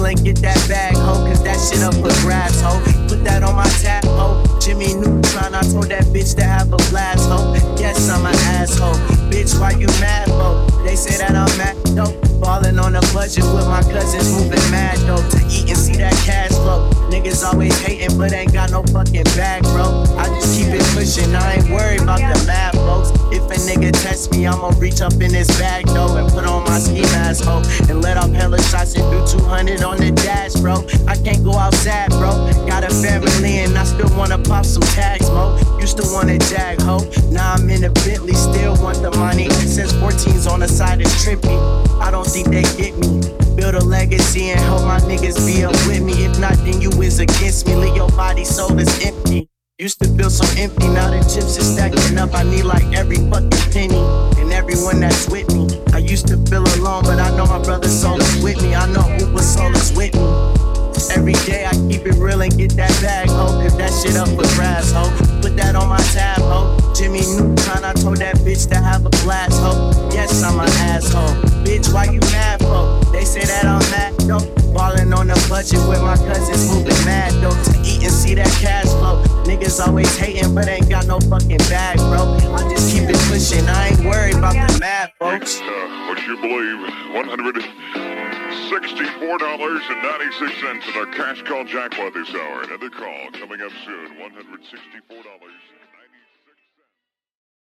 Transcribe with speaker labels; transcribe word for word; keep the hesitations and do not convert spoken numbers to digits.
Speaker 1: and get that bag, ho, cause that shit up for grabs, ho. Put that on my tab, ho. Jimmy Neutron, I told that bitch to have a blast, ho. Yes, I'm an asshole. Bitch, why you mad, ho? They say that I'm mad, though. Ballin' on a budget with my cousins, moving mad, though. To eat and see that cash flow. Niggas always hating, but ain't got no fucking bag, bro. I just keep it pushing, I ain't worried about the math, folks. If a nigga test me, I'ma reach up in his bag, though, and put on my ski mask, ho. And let off hella shots and do two hundred on the dash, bro. I can't go outside, bro. Got a family and I still wanna pop some tags, mo. Used to want a Jag, ho. Now I'm in a Bentley, still want the money. Since fourteen's on the side is trippy. I don't think they get me. Build a legacy and help my niggas be up with me. If not, then you is against me. Leave your body, soul is empty. Used to feel so empty, now the chips is stacking up. I need like every fucking penny and everyone that's with me. I used to feel alone, but I know my brother's soul is with me. I know Uber's soul is with me. Every day I keep it real and get that bag, ho. If that shit up for grabs, ho. Put that on my tab, ho. Jimmy Neutron, I told that bitch to have a blast, ho. Yes, I'm an asshole. Bitch, why you mad, ho? They say that I'm mad, though. Ballin' on a budget with my cousins, moving mad, though. To eat and see that cash flow. Niggas always hating, but ain't got no fucking bag, bro. I just keep it pushing, I ain't worried about the math, folks.
Speaker 2: Uh, would you believe one hundred sixty-four dollars and ninety-six cents in our cash call jackpot this hour. Another call coming up soon. one hundred sixty-four dollars.